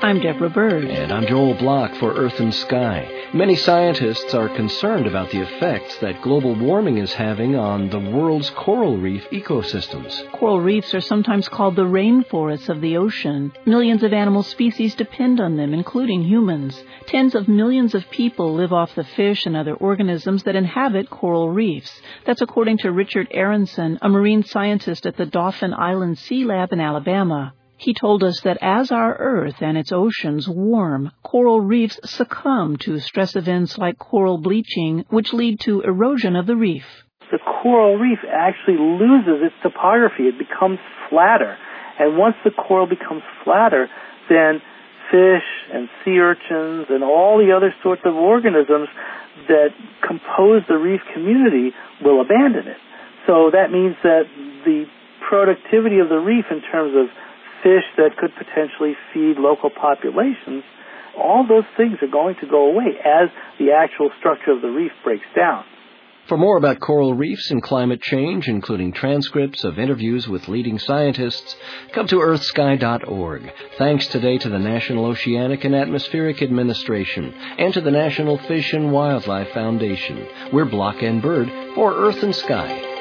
I'm Deborah Bird. And I'm Joel Block for Earth and Sky. Many scientists are concerned about the effects that global warming is having on the world's coral reef ecosystems. Coral reefs are sometimes called the rainforests of the ocean. Millions of animal species depend on them, including humans. Tens of millions of people live off the fish and other organisms that inhabit coral reefs. That's according to Richard Aronson, a marine scientist at the Dauphin Island Sea Lab in Alabama. He told us that as our Earth and its oceans warm, coral reefs succumb to stress events like coral bleaching, which lead to erosion of the reef. The coral reef actually loses its topography. It becomes flatter. And once the coral becomes flatter, then fish and sea urchins and all the other sorts of organisms that compose the reef community will abandon it. So that means that the productivity of the reef in terms of fish that could potentially feed local populations, all those things are going to go away as the actual structure of the reef breaks down. For more about coral reefs and climate change, including transcripts of interviews with leading scientists, come to earthsky.org. Thanks today to the National Oceanic and Atmospheric Administration and to the National Fish and Wildlife Foundation. We're Block and Bird for Earth and Sky.